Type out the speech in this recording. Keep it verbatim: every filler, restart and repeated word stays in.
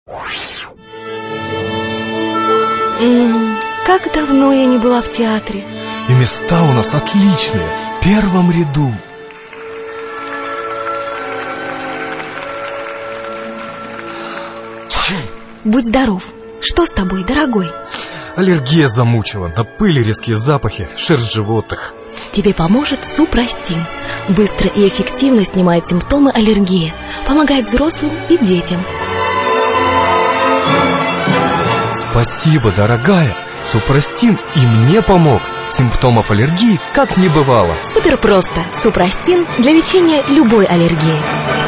М-м, как давно я не была в театре. И места у нас отличные, в первом ряду. Будь здоров. Что с тобой, дорогой? Аллергия замучила, на пыль, резкие запахи, шерсть животных. Тебе поможет Супрастин. Быстро и эффективно снимает симптомы аллергии. Помогает взрослым и детям. Спасибо, дорогая. Супрастин и мне помог. Симптомов аллергии как не бывало. Супер просто. Супрастин для лечения любой аллергии.